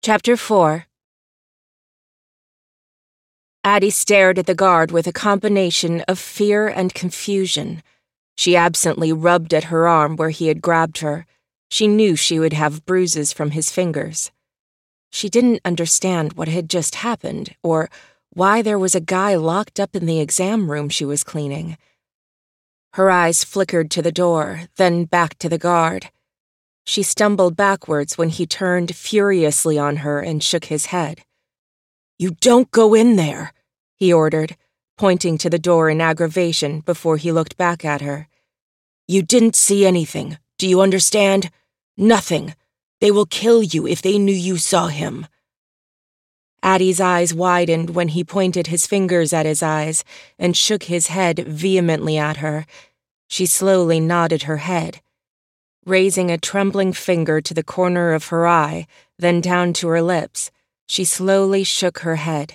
Chapter 4. Addie stared at the guard with a combination of fear and confusion. She absently rubbed at her arm where he had grabbed her. She knew she would have bruises from his fingers. She didn't understand what had just happened, or why there was a guy locked up in the exam room she was cleaning. Her eyes flickered to the door, then back to the guard. She stumbled backwards when he turned furiously on her and shook his head. "You don't go in there," he ordered, pointing to the door in aggravation before he looked back at her. "You didn't see anything, do you understand? Nothing. They will kill you if they knew you saw him." Addie's eyes widened when he pointed his fingers at his eyes and shook his head vehemently at her. She slowly nodded her head. Raising a trembling finger to the corner of her eye, then down to her lips, she slowly shook her head.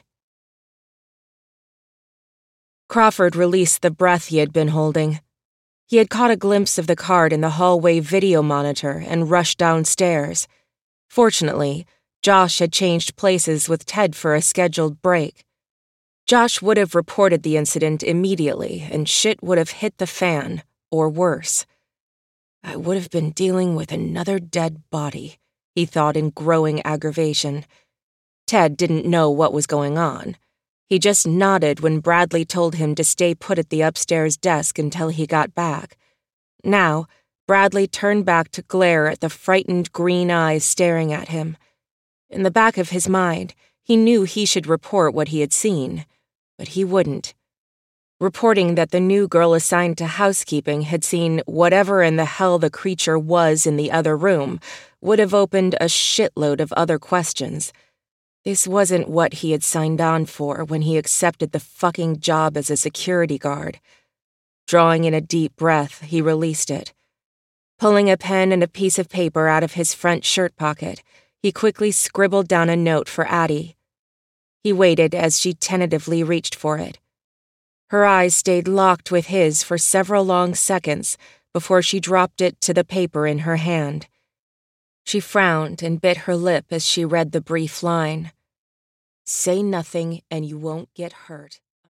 Crawford released the breath he had been holding. He had caught a glimpse of the card in the hallway video monitor and rushed downstairs. Fortunately, Josh had changed places with Ted for a scheduled break. Josh would have reported the incident immediately, and shit would have hit the fan, or worse. I would have been dealing with another dead body, he thought in growing aggravation. Ted didn't know what was going on. He just nodded when Bradley told him to stay put at the upstairs desk until he got back. Now, Bradley turned back to glare at the frightened green eyes staring at him. In the back of his mind, he knew he should report what he had seen, but he wouldn't. Reporting that the new girl assigned to housekeeping had seen whatever in the hell the creature was in the other room would have opened a shitload of other questions. This wasn't what he had signed on for when he accepted the fucking job as a security guard. Drawing in a deep breath, he released it. Pulling a pen and a piece of paper out of his front shirt pocket, he quickly scribbled down a note for Addie. He waited as she tentatively reached for it. Her eyes stayed locked with his for several long seconds before she dropped it to the paper in her hand. She frowned and bit her lip as she read the brief line. "Say nothing and you won't get hurt."